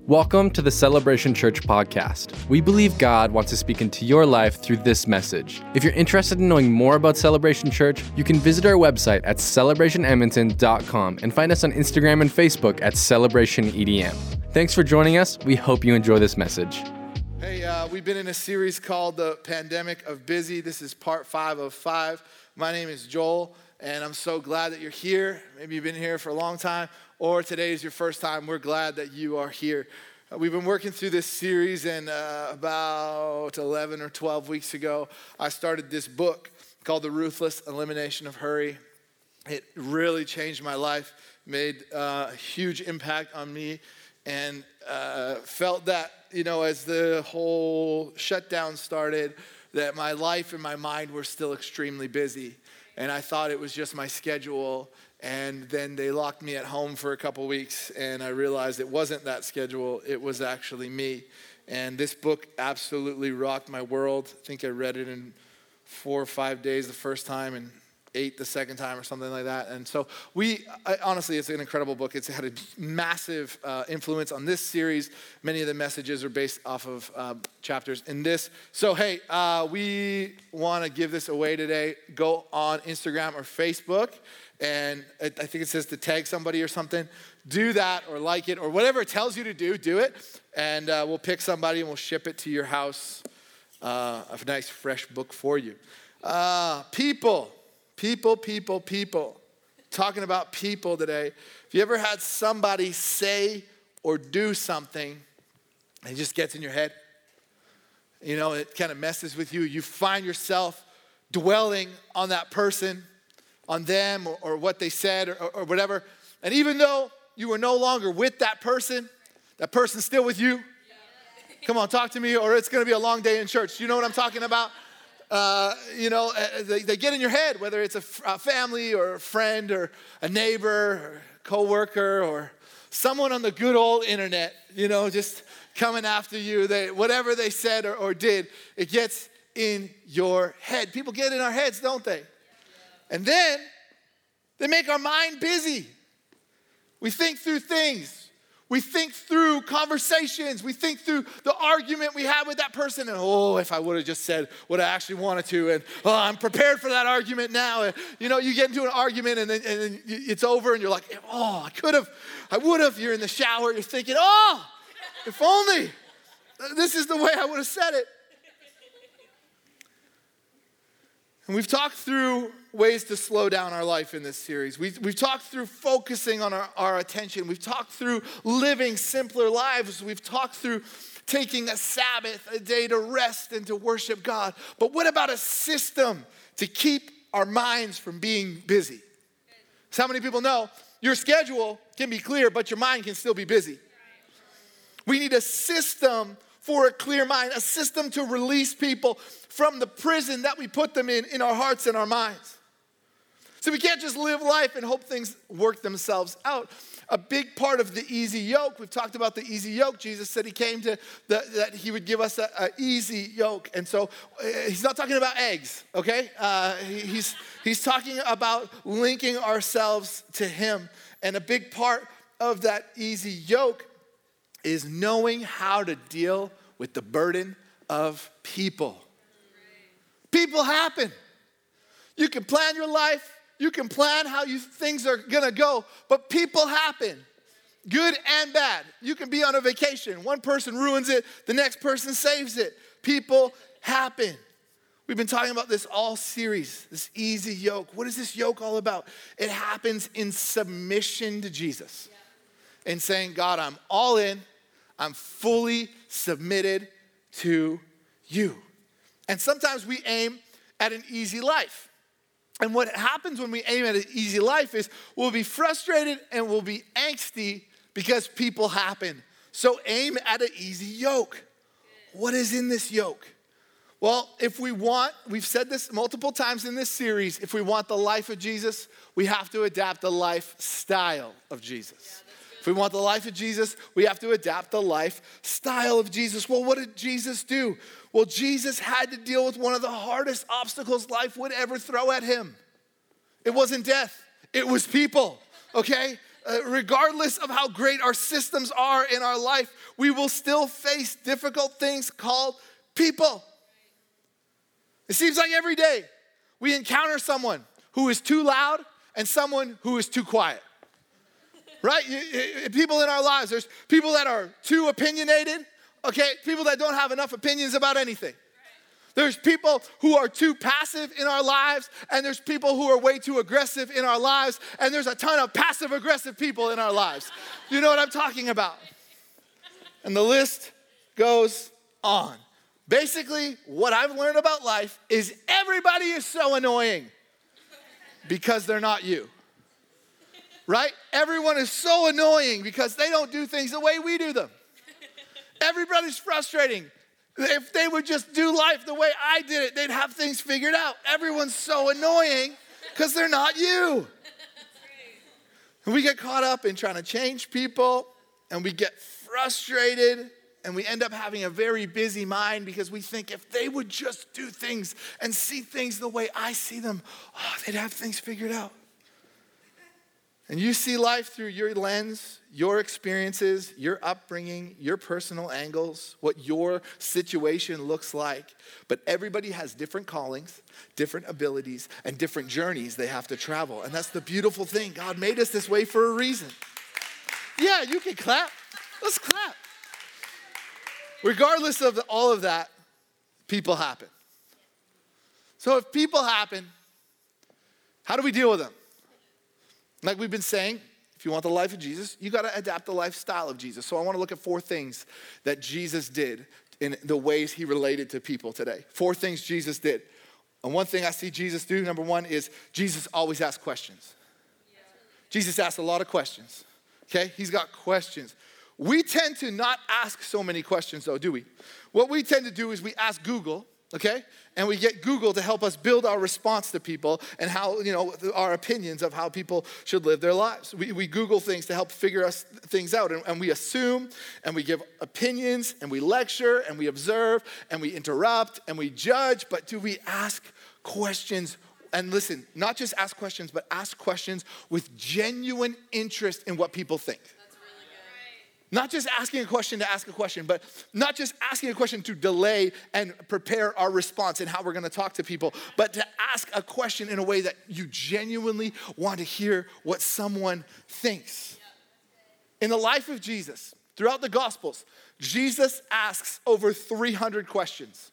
Welcome to the Celebration Church podcast. We believe God wants to speak into your life through this message. If you're interested in knowing more about Celebration Church, you can visit our website at celebrationedmonton.com and find us on Instagram and Facebook at celebrationedm. Thanks for joining us. We hope you enjoy this message. Hey, we've been in a series called The Pandemic of Busy. This is part 5 of 5. My name is Joel, and I'm so glad that you're here. Maybe you've been here for a long time, or today is your first time. We're glad that you are here. We've been working through this series, and about 11 or 12 weeks ago, I started this book called The Ruthless Elimination of Hurry. It really changed my life, made a huge impact on me, and felt that, as the whole shutdown started, that my life and my mind were still extremely busy. And I thought it was just my schedule. And then they locked me at home for a couple weeks, and I realized it wasn't that schedule, it was actually me. And this book absolutely rocked my world. I think I read it in 4 or 5 days the first time, and 8 the second time or something like that. And so honestly, it's an incredible book. It's had a massive influence on this series. Many of the messages are based off of chapters in this. So hey, we want to give this away today. Go on Instagram or Facebook, and I think it says to tag somebody or something. Do that or like it or whatever it tells you to do it. And we'll pick somebody and we'll ship it to your house. A nice fresh book for you. People. Talking about people today. Have you ever had somebody say or do something and it just gets in your head? It kind of messes with you. You find yourself dwelling on that person, on them or what they said or whatever. And even though you are no longer with that person's still with you. Come on, talk to me, or it's going to be a long day in church. You know what I'm talking about? They get in your head, whether it's a family or a friend or a neighbor or a coworker or someone on the good old internet, just coming after you. Whatever they said or did, it gets in your head. People get in our heads, don't they? And then they make our mind busy. We think through things. We think through conversations. We think through the argument we had with that person. And if I would have just said what I actually wanted to. And I'm prepared for that argument now. And, you get into an argument and then it's over and you're like, I would have. You're in the shower. You're thinking, if only. This is the way I would have said it. And we've talked through ways to slow down our life in this series. We've talked through focusing on our attention. We've talked through living simpler lives. We've talked through taking a Sabbath, a day to rest and to worship God. But what about a system to keep our minds from being busy? So how many people know your schedule can be clear, but your mind can still be busy? We need a system for a clear mind, a system to release people from the prison that we put them in our hearts and our minds. So we can't just live life and hope things work themselves out. A big part of the easy yoke, we've talked about the easy yoke. Jesus said he came that he would give us an easy yoke. And so he's not talking about eggs, okay? He's talking about linking ourselves to him. And a big part of that easy yoke is knowing how to deal with the burden of people. People happen. You can plan your life. You can plan how things are going to go. But people happen. Good and bad. You can be on a vacation. One person ruins it. The next person saves it. People happen. We've been talking about this all series, this easy yoke. What is this yoke all about? It happens in submission to Jesus. And saying, God, I'm all in. I'm fully submitted to you. And sometimes we aim at an easy life. And what happens when we aim at an easy life is we'll be frustrated and we'll be angsty because people happen. So aim at an easy yoke. What is in this yoke? Well, we've said this multiple times in this series, if we want the life of Jesus, we have to adapt the lifestyle of Jesus. If we want the life of Jesus, we have to adapt the lifestyle of Jesus. Well, what did Jesus do? Well, Jesus had to deal with one of the hardest obstacles life would ever throw at him. It wasn't death. It was people, okay? regardless of how great our systems are in our life, we will still face difficult things called people. It seems like every day we encounter someone who is too loud and someone who is too quiet. Right? People in our lives, there's people that are too opinionated, okay? People that don't have enough opinions about anything. There's people who are too passive in our lives, and there's people who are way too aggressive in our lives, and there's a ton of passive-aggressive people in our lives. You know what I'm talking about? And the list goes on. Basically, what I've learned about life is everybody is so annoying because they're not you. Right? Everyone is so annoying because they don't do things the way we do them. Everybody's frustrating. If they would just do life the way I did it, they'd have things figured out. Everyone's so annoying because they're not you. And we get caught up in trying to change people, and we get frustrated, and we end up having a very busy mind because we think if they would just do things and see things the way I see them, they'd have things figured out. And you see life through your lens, your experiences, your upbringing, your personal angles, what your situation looks like. But everybody has different callings, different abilities, and different journeys they have to travel. And that's the beautiful thing. God made us this way for a reason. Yeah, you can clap. Let's clap. Regardless of all of that, people happen. So if people happen, how do we deal with them? Like we've been saying, if you want the life of Jesus, you got to adapt the lifestyle of Jesus. So I want to look at 4 things that Jesus did in the ways he related to people today. 4 things Jesus did. And one thing I see Jesus do, number 1, is Jesus always asks questions. Yeah. Jesus asks a lot of questions, okay? He's got questions. We tend to not ask so many questions though, do we? What we tend to do is we ask Google, okay? And we get Google to help us build our response to people and how, our opinions of how people should live their lives. We Google things to help figure us things out. And we assume, and we give opinions, and we lecture, and we observe, and we interrupt, and we judge. But do we ask questions? And listen, not just ask questions, but ask questions with genuine interest in what people think. Not just asking a question to ask a question, but not just asking a question to delay and prepare our response and how we're going to talk to people, but to ask a question in a way that you genuinely want to hear what someone thinks. In the life of Jesus, throughout the Gospels, Jesus asks over 300 questions.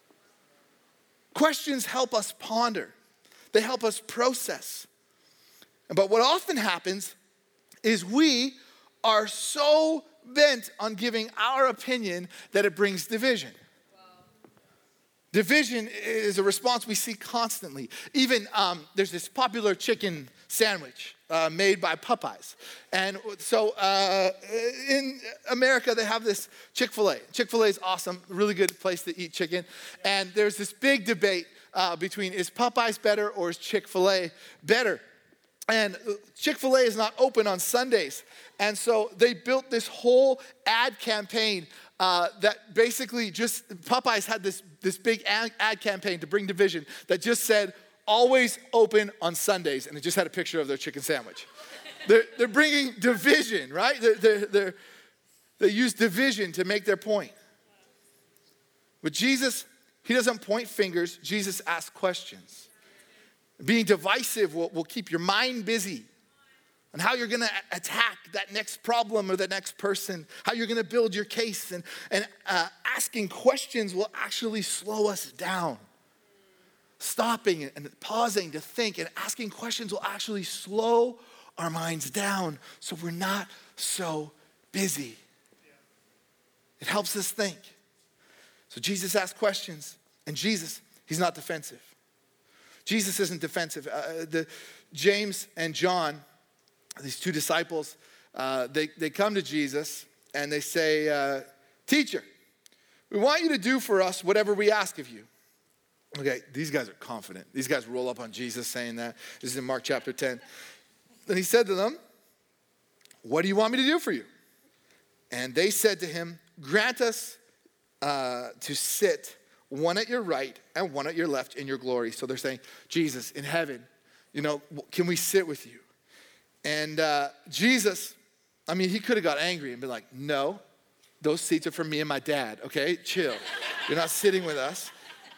Questions help us ponder. They help us process. But what often happens is we are so bent on giving our opinion that it brings division. Wow. Division is a response we see constantly. Even there's this popular chicken sandwich made by Popeyes. And so in America, they have this Chick-fil-A. Chick-fil-A is awesome, really good place to eat chicken. And there's this big debate between is Popeyes better or is Chick-fil-A better? And Chick-fil-A is not open on Sundays. And so they built this whole ad campaign that basically just, Popeyes had this big ad campaign to bring division that just said, always open on Sundays. And it just had a picture of their chicken sandwich. They're bringing division, right? They use division to make their point. But Jesus, he doesn't point fingers. Jesus asks questions. Being divisive will keep your mind busy on how you're going to attack that next problem or the next person, how you're going to build your case. And asking questions will actually slow us down. Stopping and pausing to think and asking questions will actually slow our minds down so we're not so busy. It helps us think. So Jesus asks questions, and Jesus, he's not defensive. Jesus isn't defensive. James and John, these 2 disciples, they come to Jesus and they say, teacher, we want you to do for us whatever we ask of you. Okay, these guys are confident. These guys roll up on Jesus saying that. This is in Mark chapter 10. Then he said to them, what do you want me to do for you? And they said to him, grant us to sit one at your right and one at your left in your glory. So they're saying, Jesus, in heaven, can we sit with you? And Jesus, I mean, he could have got angry and been like, no, those seats are for me and my dad, okay? Chill. You're not sitting with us.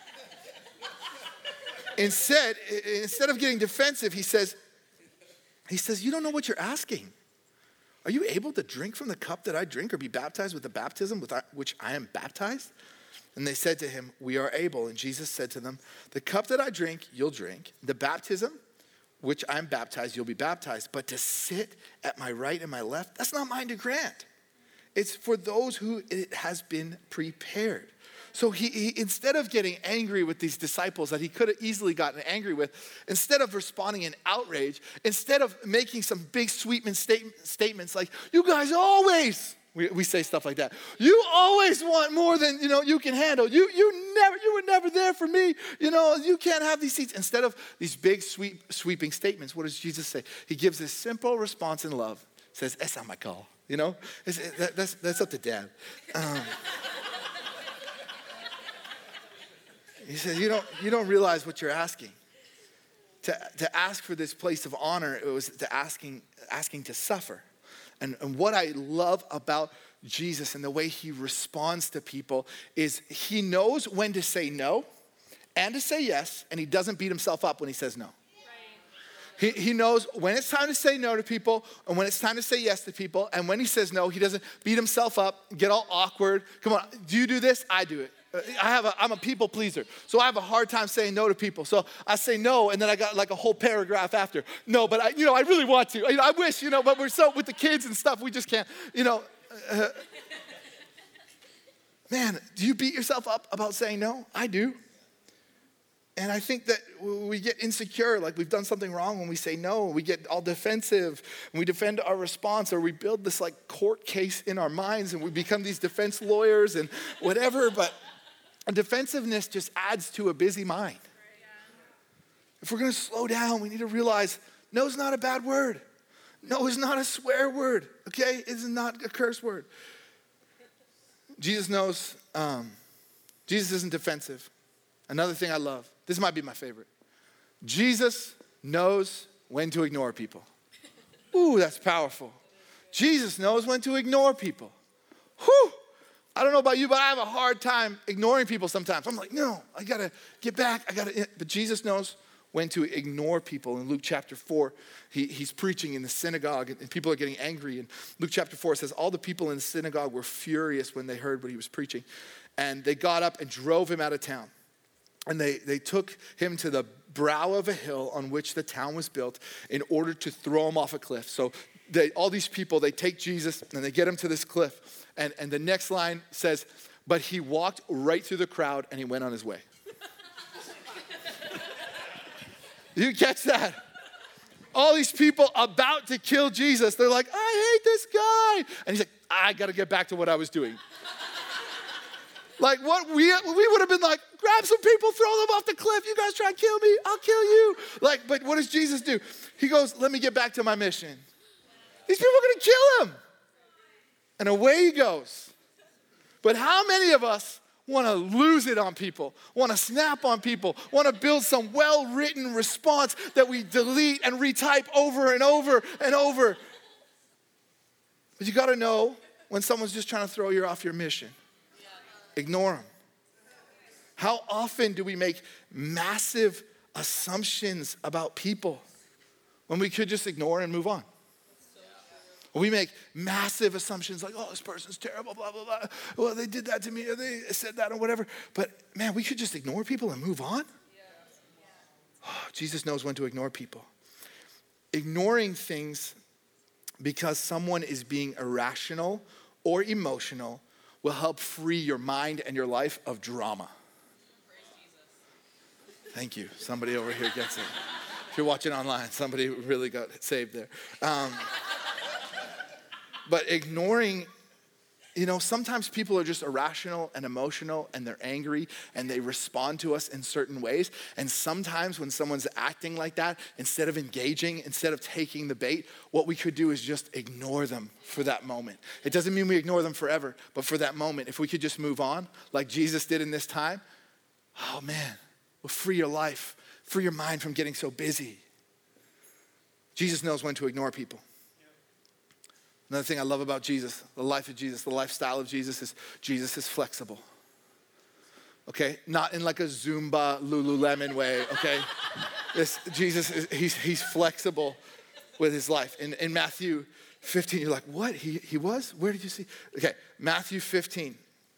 Instead of getting defensive, he says, you don't know what you're asking. Are you able to drink from the cup that I drink or be baptized with the baptism with which I am baptized? And they said to him, we are able. And Jesus said to them, the cup that I drink, you'll drink. The baptism which I'm baptized, you'll be baptized. But to sit at my right and my left, that's not mine to grant. It's for those who it has been prepared. So he instead of getting angry with these disciples that he could have easily gotten angry with, instead of responding in outrage, instead of making some big sweeping statements like, you guys always, we say stuff like that. You always want more than, you can handle. You were never there for me. You can't have these seats. Instead of these big sweeping statements, what does Jesus say? He gives this simple response in love. Says, that's not my call. That's up to dad. He says, you don't realize what you're asking. To ask for this place of honor, it was to asking to suffer. And what I love about Jesus and the way he responds to people is he knows when to say no and to say yes, and he doesn't beat himself up when he says no. He knows when it's time to say no to people and when it's time to say yes to people. And when he says no, he doesn't beat himself up, get all awkward. Come on, do you do this? I do it. I'm a people pleaser. So I have a hard time saying no to people. So I say no, and then I got like a whole paragraph after. No, but I really want to. I wish, but we're so with the kids and stuff, we just can't, Man, do you beat yourself up about saying no? I do. And I think that we get insecure, like we've done something wrong when we say no. We get all defensive, and we defend our response, or we build this like court case in our minds, and we become these defense lawyers and whatever. But defensiveness just adds to a busy mind. If we're going to slow down, we need to realize no is not a bad word. No is not a swear word, okay? It is not a curse word. Jesus knows, Jesus isn't defensive. Another thing I love, this might be my favorite. Jesus knows when to ignore people. Ooh, that's powerful. Jesus knows when to ignore people. Whew. I don't know about you, but I have a hard time ignoring people sometimes. I'm like, no, I gotta get back. But Jesus knows when to ignore people. In Luke chapter 4, he's preaching in the synagogue and people are getting angry. And Luke chapter 4 says, all the people in the synagogue were furious when they heard what he was preaching. And they got up and drove him out of town. And they took him to the brow of a hill on which the town was built in order to throw him off a cliff. So all these people, they take Jesus and they get him to this cliff. And the next line says, but he walked right through the crowd and he went on his way. You catch that? All these people about to kill Jesus. They're like, I hate this guy. And he's like, I got to get back to what I was doing. Like what we would have been like, grab some people, throw them off the cliff. You guys try to kill me, I'll kill you. But what does Jesus do? He goes, let me get back to my mission. These people are going to kill him. And away he goes. But how many of us want to lose it on people, want to snap on people, want to build some well-written response that we delete and retype over and over and over? But you got to know when someone's just trying to throw you off your mission. Ignore them. How often do we make massive assumptions about people when we could just ignore and move on? We make massive assumptions like, oh, this person's terrible, blah, blah, blah. Well, they did that to me, or they said that, or whatever. But man, we could just ignore people and move on. Oh, Jesus knows when to ignore people. Ignoring things because someone is being irrational or emotional will help free your mind and your life of drama. Thank you. Somebody over here gets it. If you're watching online, somebody really got saved there. But ignoring, sometimes people are just irrational and emotional and they're angry and they respond to us in certain ways. And sometimes when someone's acting like that, instead of engaging, instead of taking the bait, what we could do is just ignore them for that moment. It doesn't mean we ignore them forever, but for that moment, if we could just move on like Jesus did in this time, oh man, we'll free your life, free your mind from getting so busy. Jesus knows when to ignore people. Another thing I love about Jesus, the life of Jesus, the lifestyle of Jesus is flexible. Okay? Not in like a Zumba, Lululemon way, okay? Jesus, he's flexible with his life. In Matthew 15, you're like, what? He was? Where did you see? Okay, Matthew 15.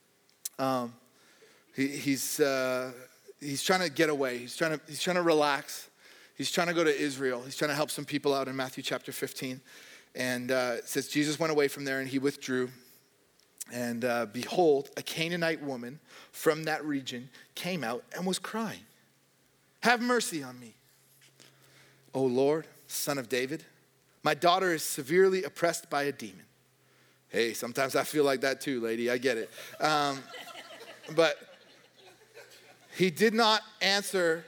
He's trying to get away. He's trying to relax. He's trying to go to Israel. He's trying to help some people out in Matthew chapter 15. And it says, Jesus went away from there and he withdrew. And behold, a Canaanite woman from that region came out and was crying, "Have mercy on me, O Lord, Son of David. My daughter is severely oppressed by a demon." Hey, sometimes I feel like that too, lady. I get it. But he did not answer.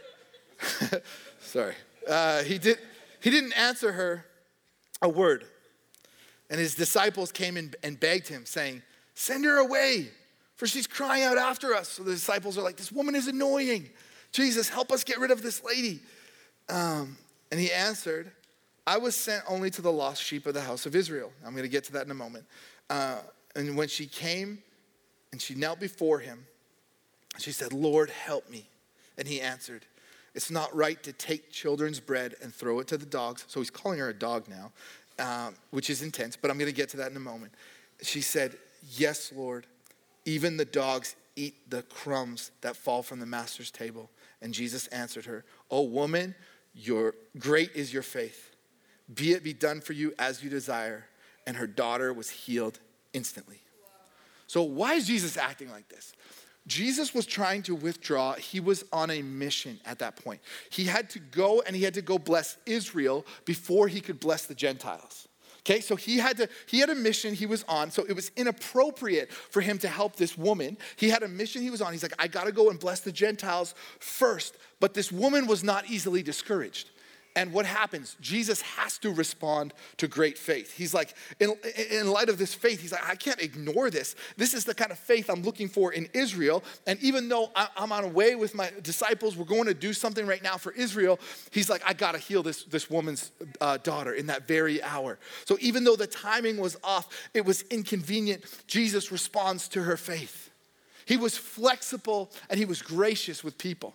Sorry. He didn't answer her a word. And his disciples came in and begged him, saying, "Send her away, for she's crying out after us." So the disciples are like, "This woman is annoying. Jesus, help us get rid of this lady." And he answered, "I was sent only to the lost sheep of the house of Israel." I'm going to get to that in a moment. And when she came and she knelt before him, she said, "Lord, help me." And he answered, "It's not right to take children's bread and throw it to the dogs." So he's calling her a dog now, which is intense, but I'm going to get to that in a moment. She said, "Yes, Lord, even the dogs eat the crumbs that fall from the master's table." And Jesus answered her, "O woman, great is your faith. Be it be done for you as you desire." And her daughter was healed instantly. Wow. So why is Jesus acting like this? Jesus was trying to withdraw. He was on a mission at that point. He had to go and he had to go bless Israel before he could bless the Gentiles. Okay, so he had a mission he was on, so it was inappropriate for him to help this woman. He had a mission he was on. He's like, I gotta go and bless the Gentiles first. But this woman was not easily discouraged. And what happens? Jesus has to respond to great faith. He's like, in light of this faith, he's like, I can't ignore this. This is the kind of faith I'm looking for in Israel. And even though I'm on a way with my disciples, we're going to do something right now for Israel. He's like, I got to heal this woman's daughter in that very hour. So even though the timing was off, it was inconvenient, Jesus responds to her faith. He was flexible and he was gracious with people.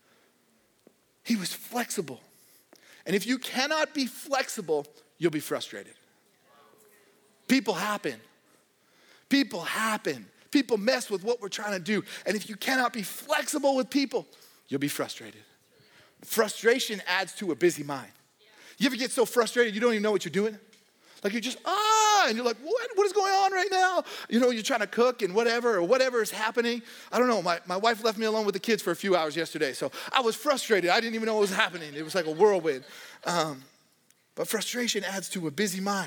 He was flexible. And if you cannot be flexible, you'll be frustrated. People happen. People happen. People mess with what we're trying to do. And if you cannot be flexible with people, you'll be frustrated. Frustration adds to a busy mind. You ever get so frustrated you don't even know what you're doing? Like you're just, and you're like, what is going on right now? You know, you're trying to cook and whatever is happening. I don't know, my wife left me alone with the kids for a few hours yesterday, so I was frustrated. I didn't even know what was happening. It was like a whirlwind. But frustration adds to a busy mind.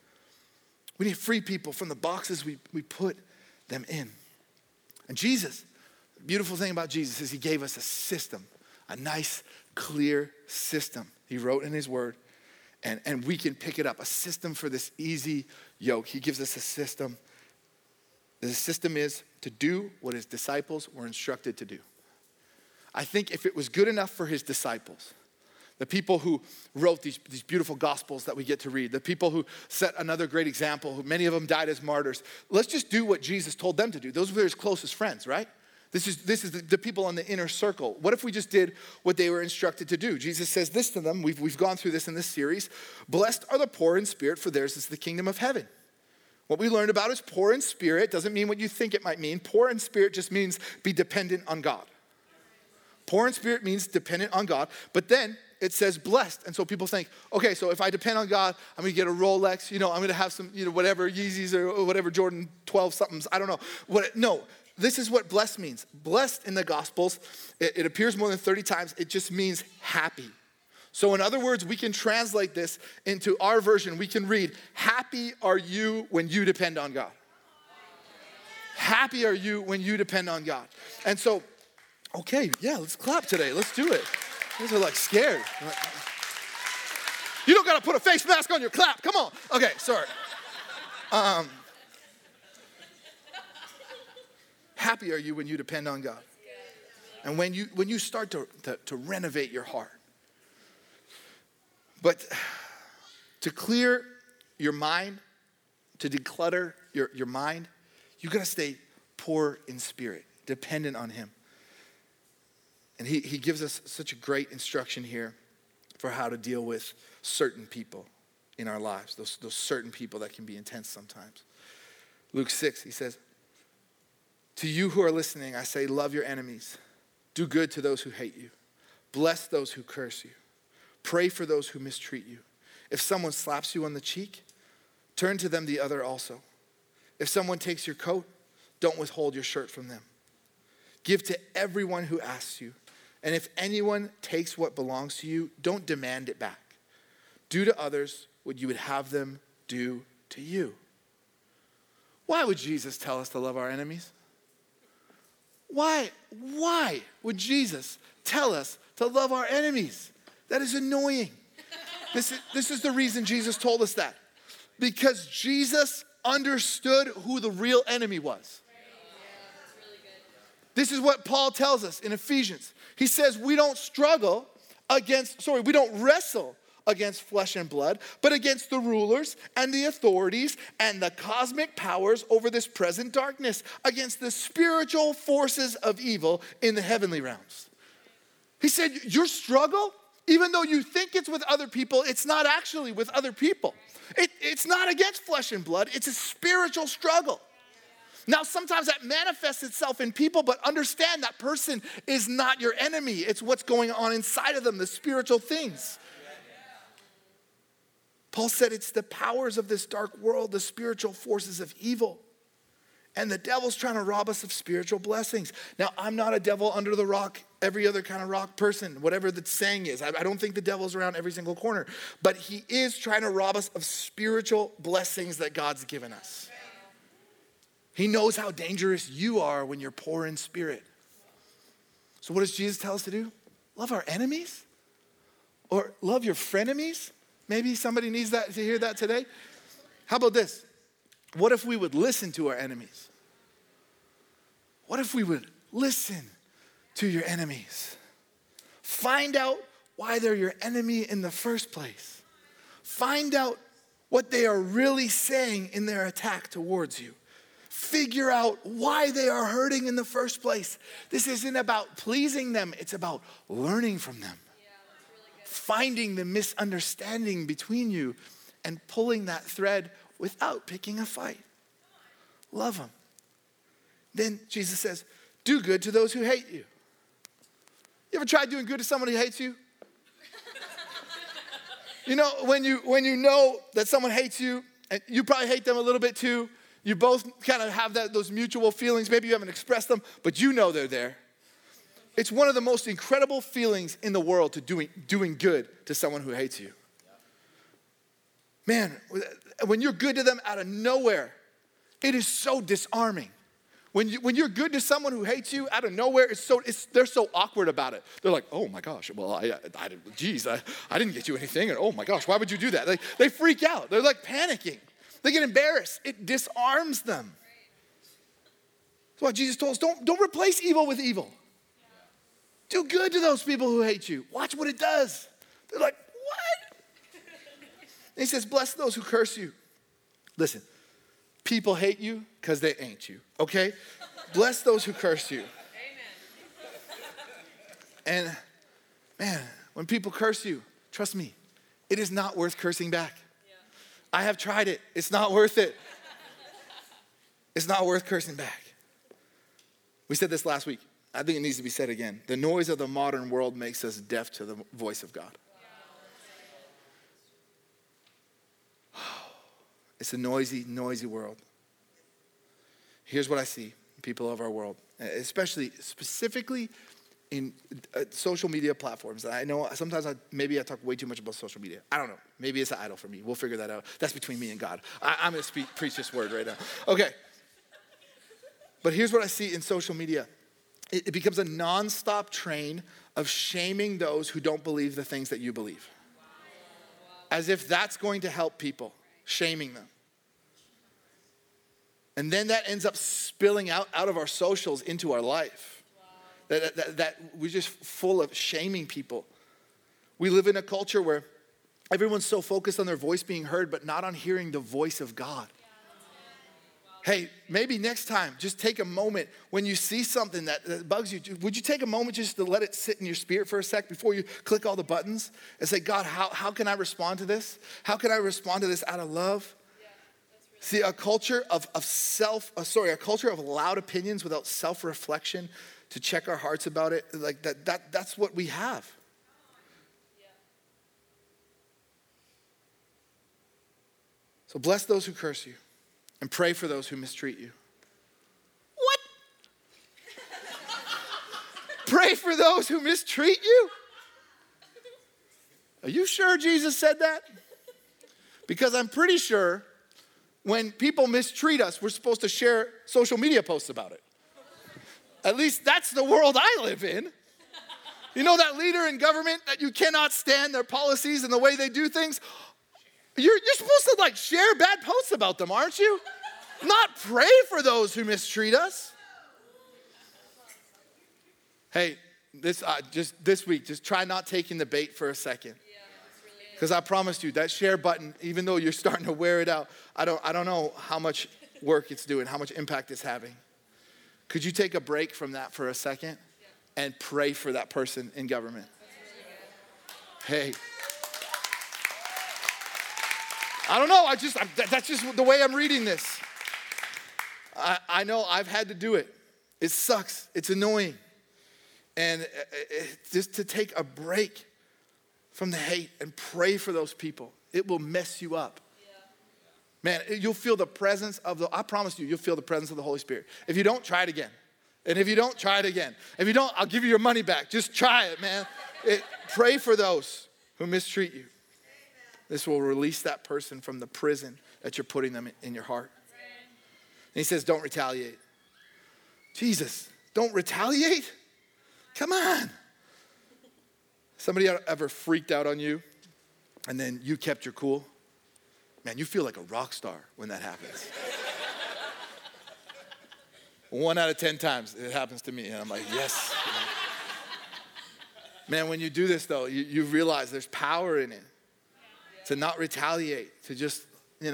We need to free people from the boxes we put them in. And Jesus, the beautiful thing about Jesus is he gave us a system, a nice, clear system. He wrote in his word. And we can pick it up, a system for this easy yoke. He gives us a system. The system is to do what his disciples were instructed to do. I think if it was good enough for his disciples, the people who wrote these beautiful gospels that we get to read, the people who set another great example, who many of them died as martyrs, let's just do what Jesus told them to do. Those were his closest friends, right? This is the people on the inner circle. What if we just did what they were instructed to do? Jesus says this to them. We've gone through this in this series. Blessed are the poor in spirit, for theirs is the kingdom of heaven. What we learned about is poor in spirit doesn't mean what you think it might mean. Poor in spirit just means be dependent on God. Poor in spirit means dependent on God. But then it says blessed. And so people think, okay, so if I depend on God, I'm going to get a Rolex. I'm going to have some, whatever, Yeezys or whatever, Jordan 12 somethings. I don't know. No. This is what blessed means. Blessed in the Gospels, it appears more than 30 times. It just means happy. So in other words, we can translate this into our version. We can read, happy are you when you depend on God. Happy are you when you depend on God. And so, okay, yeah, let's clap today. Let's do it. These are like scared. You don't got to put a face mask on your clap. Come on. Okay, sorry. Happy are you when you depend on God. And when you start to renovate your heart. But To clear your mind, to declutter your mind, you got to stay poor in spirit, dependent on him. And he gives us such a great instruction here for how to deal with certain people in our lives, those certain people that can be intense sometimes. Luke 6, he says, to you who are listening, I say, love your enemies. Do good to those who hate you. Bless those who curse you. Pray for those who mistreat you. If someone slaps you on the cheek, turn to them the other also. If someone takes your coat, don't withhold your shirt from them. Give to everyone who asks you. And if anyone takes what belongs to you, don't demand it back. Do to others what you would have them do to you. Why would Jesus tell us to love our enemies? Why would Jesus tell us to love our enemies? That is annoying. This is the reason Jesus told us that. Because Jesus understood who the real enemy was. This is what Paul tells us in Ephesians. He says we don't wrestle against flesh and blood, but against the rulers and the authorities and the cosmic powers over this present darkness, against the spiritual forces of evil in the heavenly realms. He said, your struggle, even though you think it's with other people, it's not actually with other people. It's not against flesh and blood, it's a spiritual struggle. Now, sometimes that manifests itself in people, but understand that person is not your enemy. It's what's going on inside of them, the spiritual things. Paul said it's the powers of this dark world, the spiritual forces of evil. And the devil's trying to rob us of spiritual blessings. Now, I'm not a devil under the rock, every other kind of rock person, whatever the saying is. I don't think the devil's around every single corner. But he is trying to rob us of spiritual blessings that God's given us. He knows how dangerous you are when you're poor in spirit. So what does Jesus tell us to do? Love our enemies? Or love your frenemies? Maybe somebody needs that to hear that today. How about this? What if we would listen to our enemies? What if we would listen to your enemies? Find out why they're your enemy in the first place. Find out what they are really saying in their attack towards you. Figure out why they are hurting in the first place. This isn't about pleasing them. It's about learning from them. Finding the misunderstanding between you and pulling that thread without picking a fight. Love them. Then Jesus says, do good to those who hate you. You ever tried doing good to someone who hates you? You know, when you know that someone hates you, and you probably hate them a little bit too, you both kind of have those mutual feelings. Maybe you haven't expressed them, but you know they're there. It's one of the most incredible feelings in the world to doing good to someone who hates you. Man, when you're good to them out of nowhere, it is so disarming. When you're good to someone who hates you out of nowhere, they're so awkward about it. They're like, oh my gosh, well, I didn't get you anything, and oh my gosh, why would you do that? They freak out. They're like panicking. They get embarrassed. It disarms them. That's why Jesus told us, don't replace evil with evil. Do good to those people who hate you. Watch what it does. They're like, what? And he says, bless those who curse you. Listen, people hate you because they ain't you, okay? Bless those who curse you. Amen. And man, when people curse you, trust me, it is not worth cursing back. Yeah. I have tried it. It's not worth it. It's not worth cursing back. We said this last week. I think it needs to be said again. The noise of the modern world makes us deaf to the voice of God. It's a noisy, noisy world. Here's what I see, people of our world, specifically in social media platforms. I know sometimes maybe I talk way too much about social media. I don't know. Maybe it's an idol for me. We'll figure that out. That's between me and God. I'm going to preach this word right now. Okay. But here's what I see in social media. It becomes a nonstop train of shaming those who don't believe the things that you believe. As if that's going to help people, shaming them. And then that ends up spilling out of our socials into our life. That we're just full of shaming people. We live in a culture where Everyone's so focused on their voice being heard, but not on hearing the voice of God. Hey, maybe next time, just take a moment when you see something that bugs you. Would you take a moment just to let it sit in your spirit for a sec before you click all the buttons and say, God, how can I respond to this? How can I respond to this out of love? See, a culture of a culture of loud opinions without self-reflection to check our hearts about it, like that's what we have. So bless those who curse you and pray for those who mistreat you. What? Pray for those who mistreat you? Are you sure Jesus said that? Because I'm pretty sure when people mistreat us, we're supposed to share social media posts about it. At least that's the world I live in. You know that leader in government that you cannot stand their policies and the way they do things? You're supposed to like share bad posts about them, aren't you? Not pray for those who mistreat us. Hey, just this week, just try not taking the bait for a second. Because I promised you that share button, even though you're starting to wear it out, I don't know how much work it's doing, how much impact it's having. Could you take a break from that for a second and pray for that person in government? Hey. I don't know, that's just the way I'm reading this. I know I've had to do it. It sucks, it's annoying. And just to take a break from the hate and pray for those people, it will mess you up. Man, you'll feel the presence of I promise you'll feel the presence of the Holy Spirit. If you don't, try it again. And if you don't, try it again. If you don't, I'll give you your money back. Just try it, man. Pray for those who mistreat you. This will release that person from the prison that you're putting them in your heart. And he says, don't retaliate. Jesus, don't retaliate? Come on. Somebody ever freaked out on you and then you kept your cool? Man, you feel like a rock star when that happens. 1 out of 10 times it happens to me and I'm like, yes. Man, when you do this though, you realize there's power in it. To not retaliate, to just,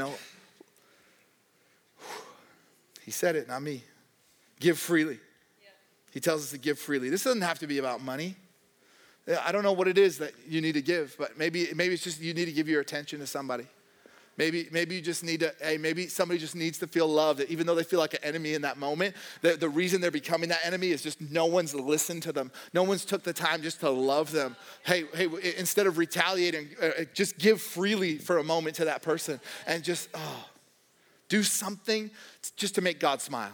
he said it, not me. Give freely. Yeah. He tells us to give freely. This doesn't have to be about money. I don't know what it is that you need to give, but maybe it's just you need to give your attention to somebody. Maybe you just need to, maybe somebody just needs to feel loved, even though they feel like an enemy in that moment. The reason they're becoming that enemy is just no one's listened to them. No one's took the time just to love them. Hey, instead of retaliating, just give freely for a moment to that person and just, do something just to make God smile.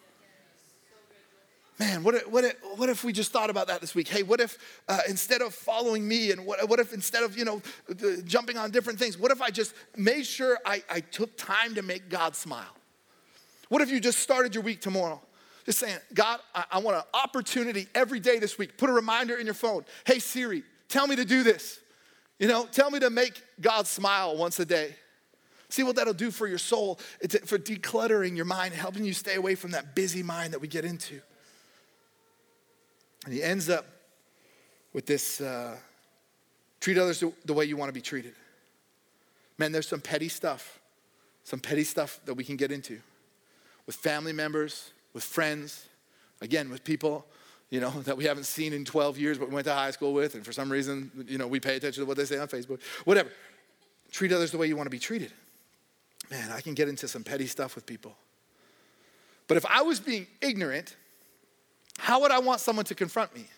Man, what if we just thought about that this week? Hey, what if instead of following me and what if instead of, jumping on different things, what if I just made sure I took time to make God smile? What if you just started your week tomorrow? Just saying, God, I want an opportunity every day this week. Put a reminder in your phone. Hey, Siri, tell me to do this. Tell me to make God smile once a day. See what that'll do for your soul. It's for decluttering your mind, helping you stay away from that busy mind that we get into. And he ends up with this, treat others the way you want to be treated. Man, there's some petty stuff that we can get into with family members, with friends, again, with people, that we haven't seen in 12 years, but we went to high school with, and for some reason, we pay attention to what they say on Facebook, whatever. Treat others the way you want to be treated. Man, I can get into some petty stuff with people. But if I was being ignorant, how would I want someone to confront me?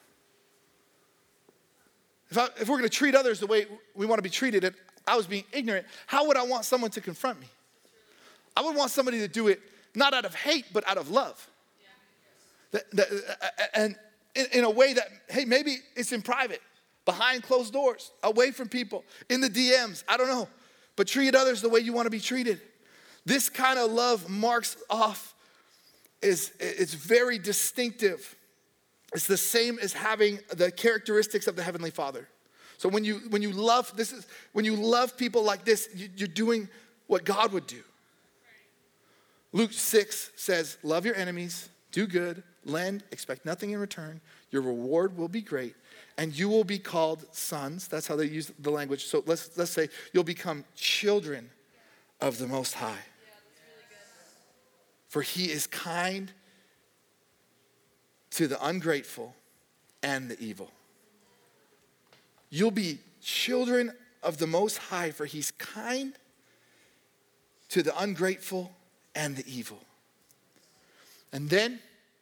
If we're going to treat others the way we want to be treated, if I was being ignorant, how would I want someone to confront me? I would want somebody to do it not out of hate, but out of love. And in a way that, hey, maybe it's in private, behind closed doors, away from people, in the DMs, I don't know. But treat others the way you want to be treated. This kind of love marks off it's very distinctive. It's the same as having the characteristics of the Heavenly Father. So when you love people like this, you're doing what God would do. Luke 6 says, love your enemies, do good, lend, expect nothing in return. Your reward will be great, and you will be called sons. That's how they use the language. So let's say you'll become children of the Most High. For he is kind to the ungrateful and the evil. You'll be children of the Most High, for he's kind to the ungrateful and the evil. And then,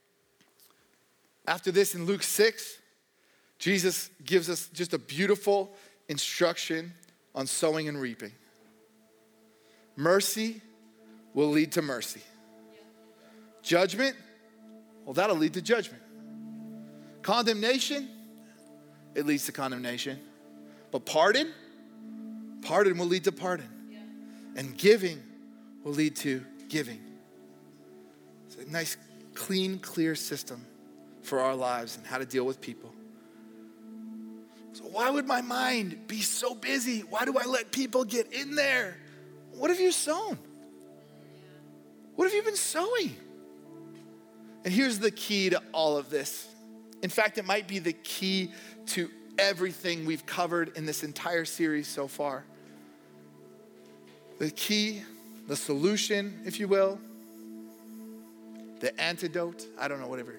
after this in Luke 6, Jesus gives us just a beautiful instruction on sowing and reaping. Mercy will lead to mercy. Judgment, well, that'll lead to judgment. Condemnation, it leads to condemnation. But pardon will lead to pardon. And giving will lead to giving. It's a nice, clean, clear system for our lives and how to deal with people. So why would my mind be so busy? Why do I let people get in there? What have you sown? What have you been sowing? And here's the key to all of this. In fact, it might be the key to everything we've covered in this entire series so far. The key, the solution, if you will, the antidote, I don't know, whatever.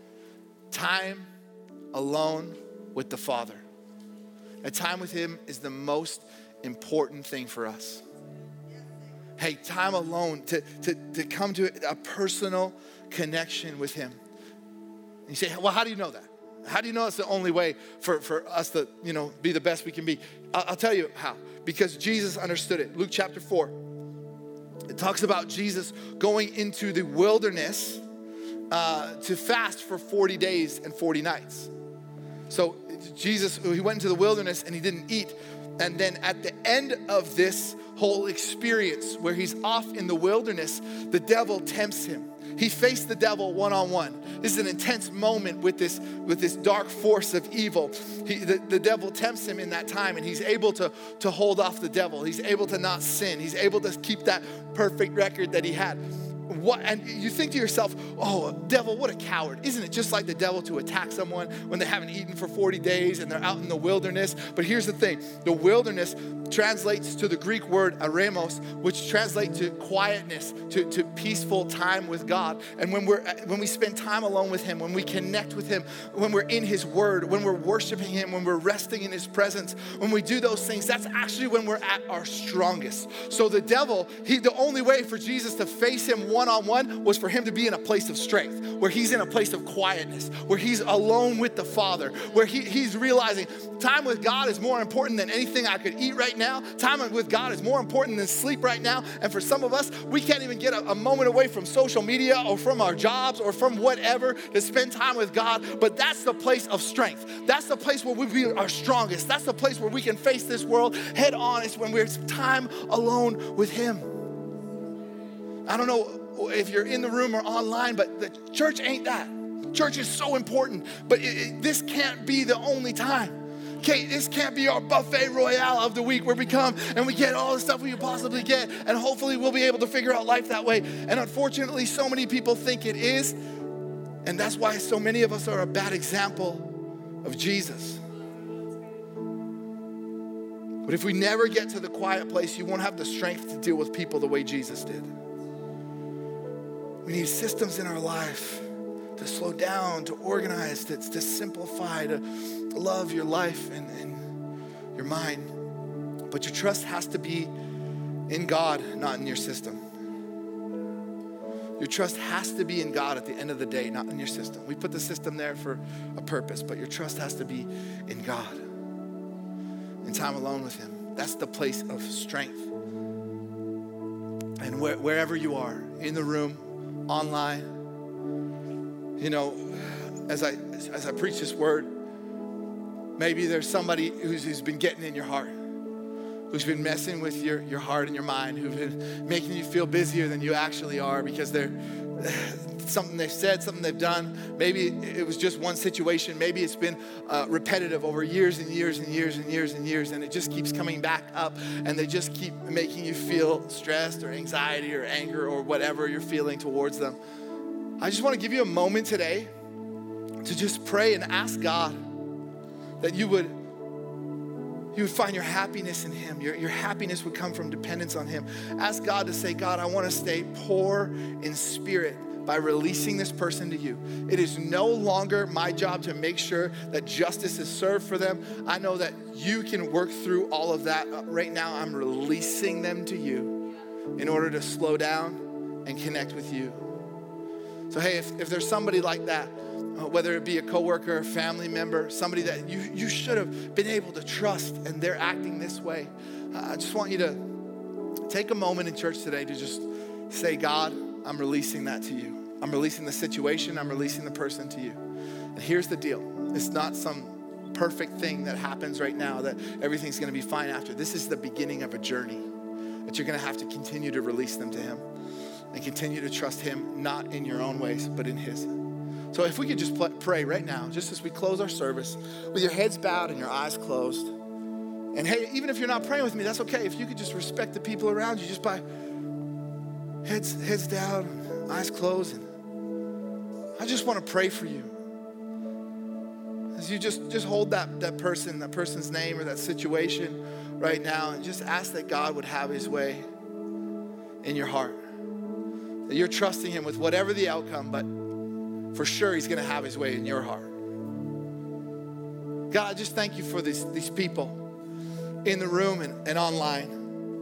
Time alone with the Father. A time with him is the most important thing for us. Hey, time alone to come to a personal connection with him. And you say, well, how do you know that? How do you know it's the only way for us to, be the best we can be? I'll tell you how. Because Jesus understood it. Luke chapter 4. It talks about Jesus going into the wilderness to fast for 40 days and 40 nights. So Jesus, he went into the wilderness and he didn't eat. And then at the end of this whole experience where he's off in the wilderness, the devil tempts him. He faced the devil one-on-one. This is an intense moment with this dark force of evil. The devil tempts him in that time, and he's able to hold off the devil. He's able to not sin. He's able to keep that perfect record that he had. And you think to yourself, oh, devil, what a coward. Isn't it just like the devil to attack someone when they haven't eaten for 40 days and they're out in the wilderness? But here's the thing. The wilderness translates to the Greek word eremos, which translates to quietness, to peaceful time with God. And when we spend time alone with him, when we connect with him, when we're in his word, when we're worshiping him, when we're resting in his presence, when we do those things, that's actually when we're at our strongest. So the devil, the only way for Jesus to face him one-on-one was for him to be in a place of strength, where he's in a place of quietness, where he's alone with the Father, where he's realizing time with God is more important than anything I could eat right now. Time with God is more important than sleep right now. And for some of us, we can't even get a moment away from social media or from our jobs or from whatever to spend time with God. But that's the place of strength. That's the place where we be our strongest. That's the place where we can face this world head on. It's when we're time alone with him. I don't know if you're in the room or online, but the church ain't that. Church is so important, but this can't be the only time. Okay, this can't be our buffet royale of the week where we come and we get all the stuff we can possibly get, and hopefully we'll be able to figure out life that way. And unfortunately, so many people think it is, and that's why so many of us are a bad example of Jesus. But if we never get to the quiet place, you won't have the strength to deal with people the way Jesus did. We need systems in our life to slow down, to organize, to simplify, to love your life and your mind. But your trust has to be in God, not in your system. Your trust has to be in God at the end of the day, not in your system. We put the system there for a purpose, but your trust has to be in God. In time alone with him. That's the place of strength. And wherever you are, in the room, online, as I preach this word, maybe there's somebody who's been getting in your heart, who's been messing with your heart and your mind, who've been making you feel busier than you actually are because they're something they've said, something they've done. Maybe it was just one situation. Maybe it's been repetitive over years and years and years and years and years, and it just keeps coming back up, and they just keep making you feel stressed or anxiety or anger or whatever you're feeling towards them. I just want to give you a moment today to just pray and ask God that you would find your happiness in him. Your happiness would come from dependence on him. Ask God to say, God, I want to stay poor in spirit by releasing this person to you. It is no longer my job to make sure that justice is served for them. I know that you can work through all of that. Right now, I'm releasing them to you in order to slow down and connect with you. So hey, if there's somebody like that, whether it be a coworker, a family member, somebody that you should have been able to trust and they're acting this way, I just want you to take a moment in church today to just say, God, I'm releasing that to you. I'm releasing the situation. I'm releasing the person to you. And here's the deal. It's not some perfect thing that happens right now that everything's going to be fine after. This is the beginning of a journey that you're going to have to continue to release them to him and continue to trust him, not in your own ways, but in his. So if we could just pray right now, just as we close our service, with your heads bowed and your eyes closed. And hey, even if you're not praying with me, that's okay. If you could just respect the people around you just by heads down, eyes closed. And I just want to pray for you. As you just hold that person's name or that situation right now, and just ask that God would have his way in your heart. That you're trusting him with whatever the outcome, but for sure he's going to have his way in your heart. God, I just thank you for these people in the room and online.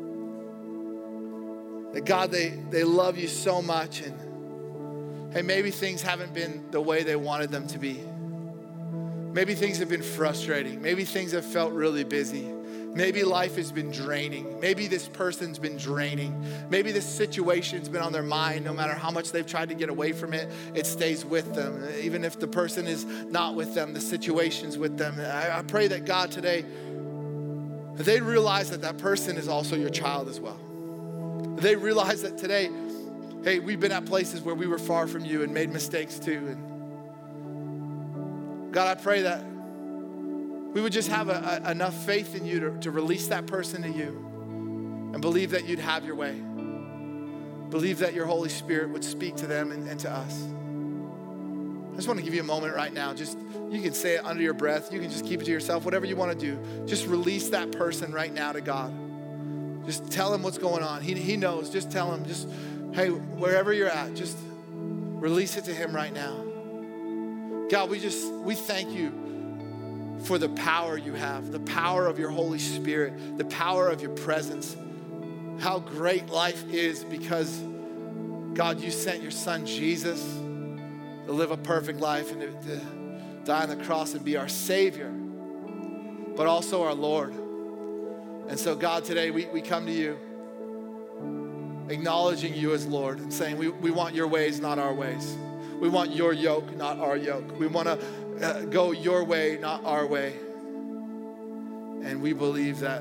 That God, they love you so much, and hey, maybe things haven't been the way they wanted them to be. Maybe things have been frustrating. Maybe things have felt really busy. Maybe life has been draining. Maybe this person's been draining. Maybe this situation's been on their mind. No matter how much they've tried to get away from it, it stays with them. Even if the person is not with them, the situation's with them. I pray that God today, they realize that person is also your child as well. They realize that today, hey, we've been at places where we were far from you and made mistakes too. And God, I pray that we would just have enough faith in you to release that person to you and believe that you'd have your way. Believe that your Holy Spirit would speak to them and to us. I just want to give you a moment right now. You can say it under your breath. You can just keep it to yourself, whatever you want to do. Just release that person right now to God. Just tell him what's going on. He knows. Just tell him, hey, wherever you're at, just release it to him right now. God, we thank you for the power you have, the power of your Holy Spirit, the power of your presence. How great life is because, God, you sent your son Jesus to live a perfect life and to die on the cross and be our Savior, but also our Lord. And so, God, today we come to you acknowledging you as Lord and saying we want your ways, not our ways. We want your yoke, not our yoke. We want to go your way, not our way. And we believe that,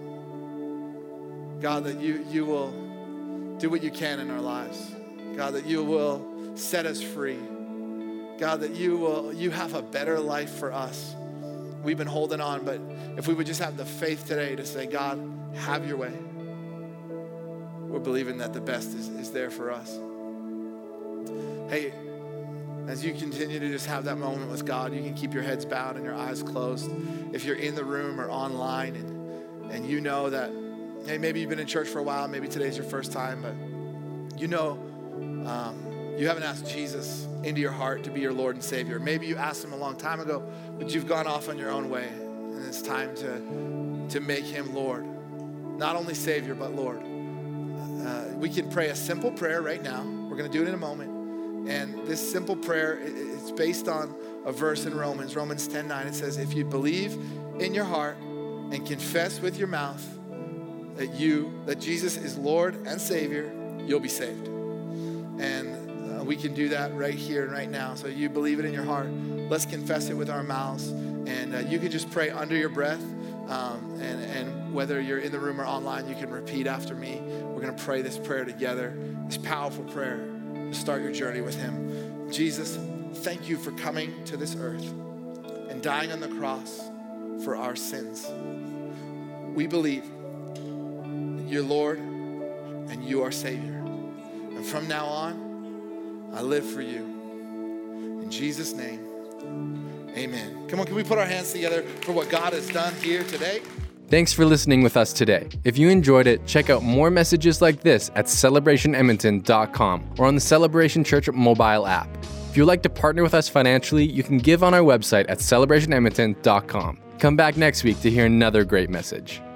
God, that you will do what you can in our lives. God, that you will set us free. God, that you have a better life for us. We've been holding on, but if we would just have the faith today to say, God, have your way. We're believing that the best is there for us. Hey, as you continue to just have that moment with God, you can keep your heads bowed and your eyes closed. If you're in the room or online and you know that, hey, maybe you've been in church for a while, maybe today's your first time, but you know you haven't asked Jesus into your heart to be your Lord and Savior. Maybe you asked him a long time ago, but you've gone off on your own way, and it's time to make him Lord. Not only Savior, but Lord. We can pray a simple prayer right now. We're going to do it in a moment. And this simple prayer, it's based on a verse in Romans 10:9. It says, if you believe in your heart and confess with your mouth that Jesus is Lord and Savior, you'll be saved. And we can do that right here and right now. So you believe it in your heart. Let's confess it with our mouths. And you can just pray under your breath. And whether you're in the room or online, you can repeat after me. We're going to pray this prayer together, this powerful prayer to start your journey with him. Jesus, thank you for coming to this earth and dying on the cross for our sins. We believe that you're Lord and you are Savior. And from now on, I live for you. In Jesus' name, Amen. Come on, can we put our hands together for what God has done here today? Thanks for listening with us today. If you enjoyed it, check out more messages like this at celebrationedmonton.com or on the Celebration Church mobile app. If you'd like to partner with us financially, you can give on our website at celebrationedmonton.com. Come back next week to hear another great message.